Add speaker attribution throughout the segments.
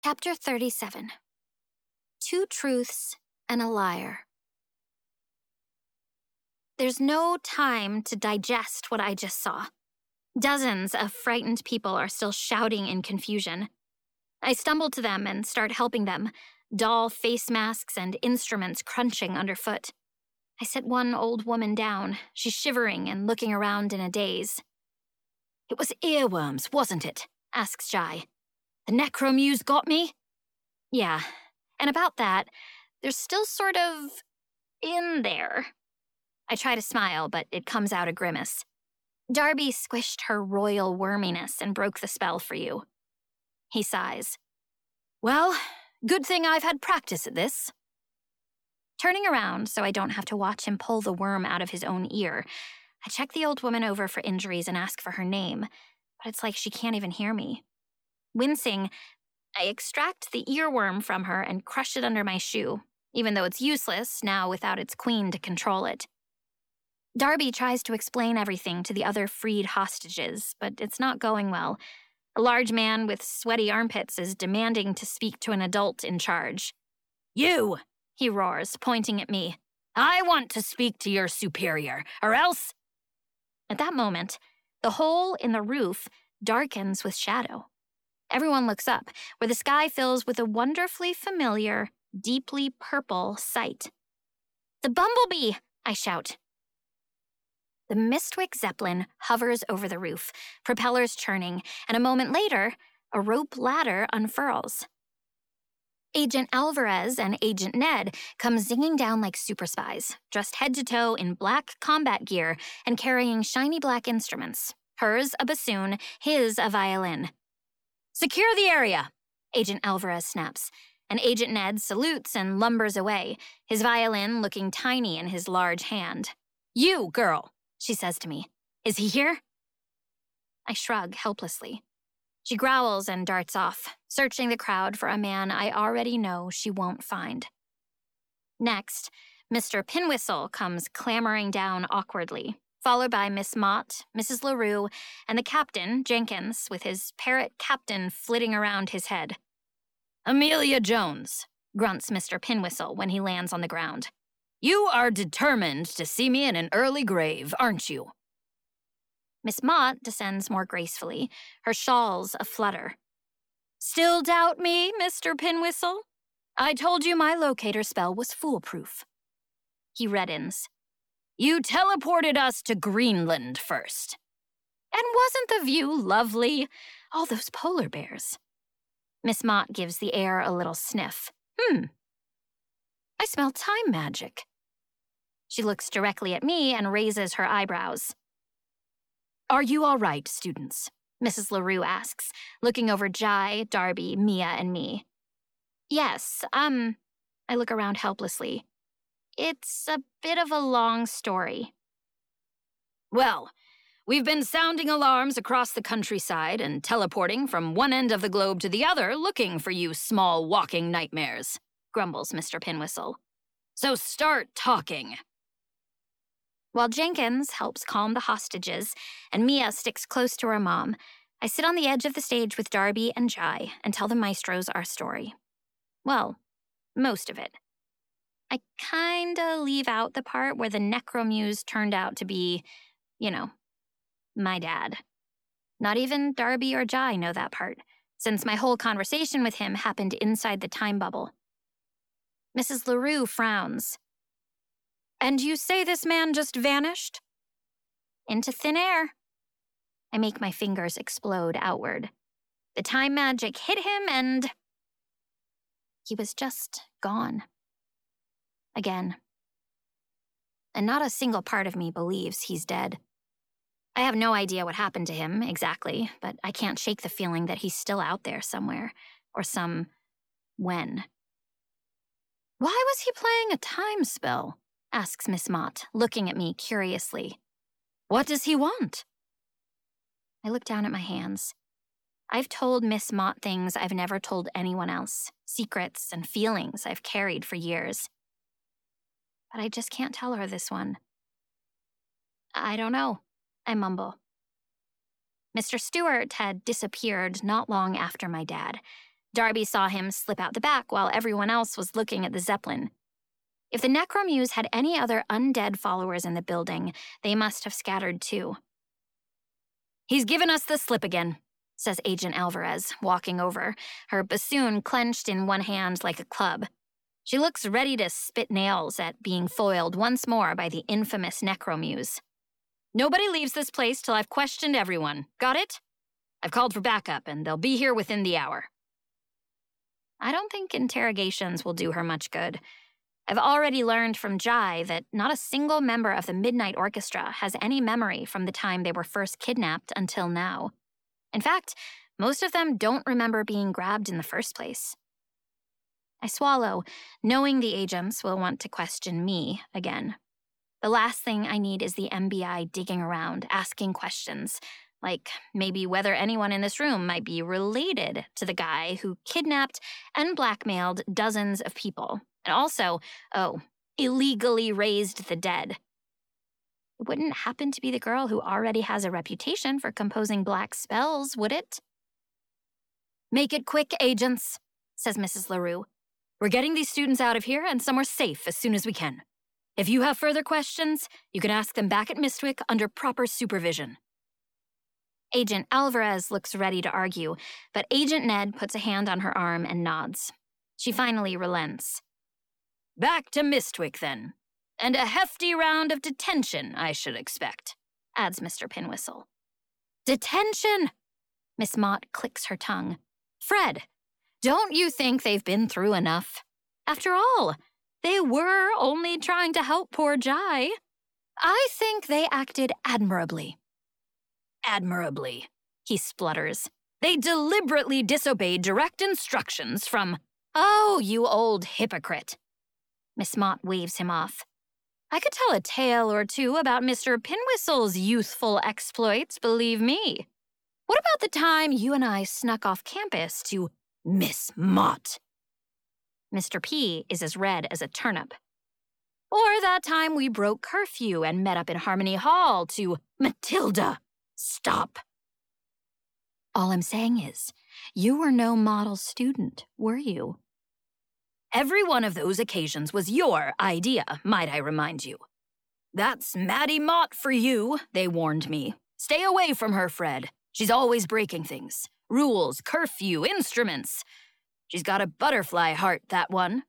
Speaker 1: Chapter 37. Two Truths and a Liar. There's no time to digest what I just saw. Dozens of frightened people are still shouting in confusion. I stumble to them and start helping them, doll face masks and instruments crunching underfoot. I sit one old woman down. She's shivering and looking around in a daze.
Speaker 2: "It was earworms, wasn't it?" asks Jai. "The Necromuse got me?"
Speaker 1: Yeah, and about that, they're still sort of in there. I try to smile, but it comes out a grimace. Darby squished her royal worminess and broke the spell for you. He sighs.
Speaker 2: "Well, good thing I've had practice at this."
Speaker 1: Turning around so I don't have to watch him pull the worm out of his own ear, I check the old woman over for injuries and ask for her name, but it's like she can't even hear me. Wincing, I extract the earworm from her and crush it under my shoe, even though it's useless now without its queen to control it. Darby tries to explain everything to the other freed hostages, but it's not going well. A large man with sweaty armpits is demanding to speak to an adult in charge.
Speaker 2: "You!"
Speaker 1: he roars, pointing at me.
Speaker 2: "I want to speak to your superior, or else—"
Speaker 1: At that moment, the hole in the roof darkens with shadow. Everyone looks up, where the sky fills with a wonderfully familiar, deeply purple sight. "The bumblebee!" I shout. The Mistwick Zeppelin hovers over the roof, propellers churning, and a moment later, a rope ladder unfurls. Agent Alvarez and Agent Ned come zinging down like super spies, dressed head to toe in black combat gear and carrying shiny black instruments. Hers a bassoon, his a violin.
Speaker 2: "Secure the area,"
Speaker 1: Agent Alvarez snaps, and Agent Ned salutes and lumbers away, his violin looking tiny in his large hand.
Speaker 2: "You, girl,"
Speaker 1: she says to me.
Speaker 2: "Is he here?"
Speaker 1: I shrug helplessly. She growls and darts off, searching the crowd for a man I already know she won't find. Next, Mr. Pinwhistle comes clambering down awkwardly, followed by Miss Mott, Mrs. LaRue, and the captain, Jenkins, with his parrot captain flitting around his head.
Speaker 2: "Amelia Jones,"
Speaker 1: grunts Mr. Pinwhistle when he lands on the ground.
Speaker 2: "You are determined to see me in an early grave, aren't you?"
Speaker 1: Miss Mott descends more gracefully, her shawls aflutter. "Still doubt me, Mr. Pinwhistle? I told you my locator spell was foolproof." He reddens.
Speaker 2: "You teleported us to Greenland first."
Speaker 1: "And wasn't the view lovely? All those polar bears." Miss Mott gives the air a little sniff. I smell time magic." She looks directly at me and raises her eyebrows.
Speaker 2: "Are you all right, students?"
Speaker 1: Mrs. LaRue asks, looking over Jai, Darby, Mia, and me. "Yes, I look around helplessly. It's a bit of a long story."
Speaker 2: "Well, we've been sounding alarms across the countryside and teleporting from one end of the globe to the other looking for you small walking nightmares," grumbles Mr. Pinwhistle. "So start talking."
Speaker 1: While Jenkins helps calm the hostages and Mia sticks close to her mom, I sit on the edge of the stage with Darby and Jai and tell the maestros our story. Well, most of it. I kinda leave out the part where the Necromuse turned out to be, my dad. Not even Darby or Jai know that part, since my whole conversation with him happened inside the time bubble. Mrs. LaRue frowns. "And you say this man just vanished?" "Into thin air." I make my fingers explode outward. The time magic hit him and he was just gone. Again. And not a single part of me believes he's dead. I have no idea what happened to him exactly, but I can't shake the feeling that he's still out there somewhere, or when. "Why was he playing a time spell?" asks Miss Mott, looking at me curiously.
Speaker 2: "What does he want?"
Speaker 1: I look down at my hands. I've told Miss Mott things I've never told anyone else, secrets and feelings I've carried for years. But I just can't tell her this one. "I don't know," I mumble. Mr. Stewart had disappeared not long after my dad. Darby saw him slip out the back while everyone else was looking at the Zeppelin. If the Necromuse had any other undead followers in the building, they must have scattered too.
Speaker 2: "He's given us the slip again,"
Speaker 1: says Agent Alvarez, walking over, her bassoon clenched in one hand like a club. She looks ready to spit nails at being foiled once more by the infamous Necromuse.
Speaker 2: "Nobody leaves this place till I've questioned everyone. Got it? I've called for backup, and they'll be here within the hour."
Speaker 1: I don't think interrogations will do her much good. I've already learned from Jai that not a single member of the Midnight Orchestra has any memory from the time they were first kidnapped until now. In fact, most of them don't remember being grabbed in the first place. I swallow, knowing the agents will want to question me again. The last thing I need is the MBI digging around, asking questions, like maybe whether anyone in this room might be related to the guy who kidnapped and blackmailed dozens of people, and also, illegally raised the dead. It wouldn't happen to be the girl who already has a reputation for composing black spells, would it?
Speaker 2: "Make it quick, agents," says Mrs. LaRue. "We're getting these students out of here and somewhere safe as soon as we can. If you have further questions, you can ask them back at Mistwick under proper supervision."
Speaker 1: Agent Alvarez looks ready to argue, but Agent Ned puts a hand on her arm and nods. She finally relents.
Speaker 2: "Back to Mistwick, then. And a hefty round of detention, I should expect,"
Speaker 1: adds Mr. Pinwhistle.
Speaker 2: "Detention?"
Speaker 1: Miss Mott clicks her tongue.
Speaker 2: "Fred, don't you think they've been through enough? After all, they were only trying to help poor Jai. I think they acted admirably." "Admirably," he splutters. "They deliberately disobeyed direct instructions from—" "Oh, you old hypocrite."
Speaker 1: Miss Mott waves him off.
Speaker 2: "I could tell a tale or two about Mr. Pinwhistle's youthful exploits, believe me. What about the time you and I snuck off campus to Miss Mott?"
Speaker 1: Mr. P is as red as a turnip.
Speaker 2: "Or that time we broke curfew and met up in Harmony Hall to Matilda. Stop."
Speaker 1: All I'm saying is, you were no model student, were you?
Speaker 2: Every one of those occasions was your idea, might I remind you. "That's Maddie Mott for you," they warned me. "Stay away from her, Fred. She's always breaking things. Rules, curfew, instruments. She's got a butterfly heart, that one."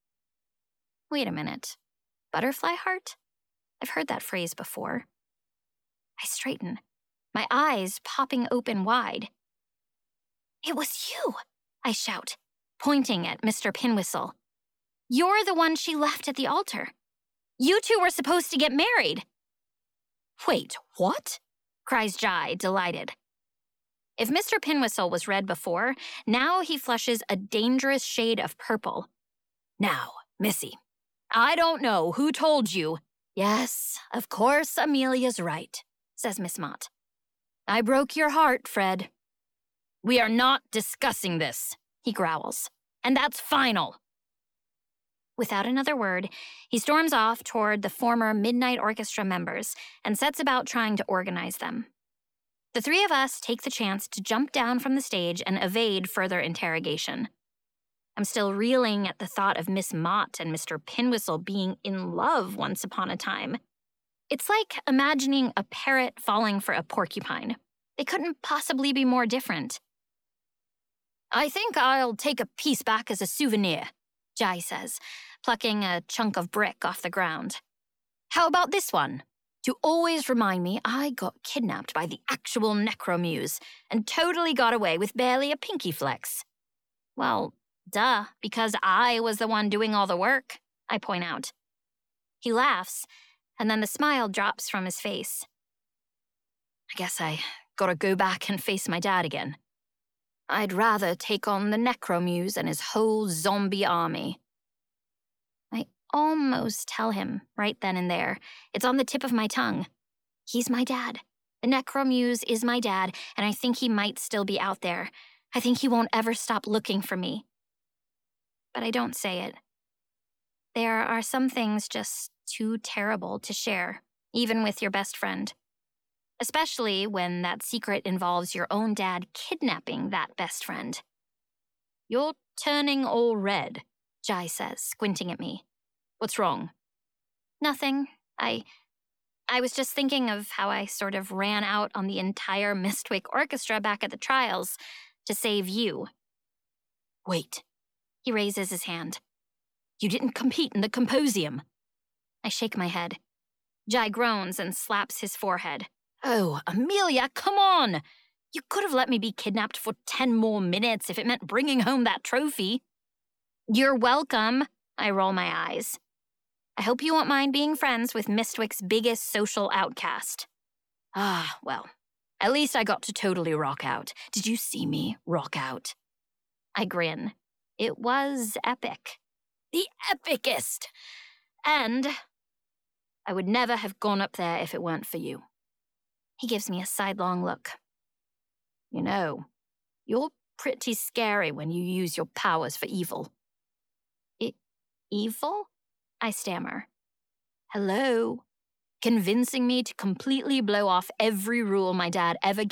Speaker 1: Wait a minute. Butterfly heart? I've heard that phrase before. I straighten, my eyes popping open wide. "It was you," I shout, pointing at Mr. Pinwhistle. "You're the one she left at the altar. You two were supposed to get married."
Speaker 2: "Wait, what?"
Speaker 1: cries Jai, delighted. If Mr. Pinwhistle was red before, now he flushes a dangerous shade of purple.
Speaker 2: "Now, Missy, I don't know who told you—" "Yes, of course Amelia's right," says Miss Mott. "I broke your heart, Fred." "We are not discussing this," he growls. "And that's final."
Speaker 1: Without another word, he storms off toward the former Midnight Orchestra members and sets about trying to organize them. The three of us take the chance to jump down from the stage and evade further interrogation. I'm still reeling at the thought of Miss Mott and Mr. Pinwhistle being in love once upon a time. It's like imagining a parrot falling for a porcupine. They couldn't possibly be more different.
Speaker 2: "I think I'll take a piece back as a souvenir," Jai says, plucking a chunk of brick off the ground. "How about this one? To always remind me I got kidnapped by the actual Necromuse and totally got away with barely a pinky flex."
Speaker 1: "Well, duh, because I was the one doing all the work," I point out. He laughs, and then the smile drops from his face.
Speaker 2: "I guess I gotta go back and face my dad again. I'd rather take on the Necromuse and his whole zombie army."
Speaker 1: I almost tell him right then and there. It's on the tip of my tongue. He's my dad. The Necromuse is my dad, and I think he might still be out there. I think he won't ever stop looking for me. But I don't say it. There are some things just too terrible to share, even with your best friend. Especially when that secret involves your own dad kidnapping that best friend.
Speaker 2: You're turning all red, Jai says, squinting at me. What's wrong?
Speaker 1: Nothing. I was just thinking of how I sort of ran out on the entire Mistwick Orchestra back at the trials to save you.
Speaker 2: Wait.
Speaker 1: He raises his hand.
Speaker 2: You didn't compete in the Composium.
Speaker 1: I shake my head. Jai groans and slaps his forehead.
Speaker 2: Oh, Amelia, come on! You could have let me be kidnapped for 10 more minutes if it meant bringing home that trophy.
Speaker 1: You're welcome. I roll my eyes. I hope you won't mind being friends with Mistwick's biggest social outcast.
Speaker 2: Ah, well, at least I got to totally rock out. Did you see me rock out?
Speaker 1: I grin. It was epic.
Speaker 2: The epicest! And I would never have gone up there if it weren't for you.
Speaker 1: He gives me a sidelong look.
Speaker 2: You know, you're pretty scary when you use your powers for evil.
Speaker 1: Evil? I stammer.
Speaker 2: Hello? Convincing me to completely blow off every rule my dad ever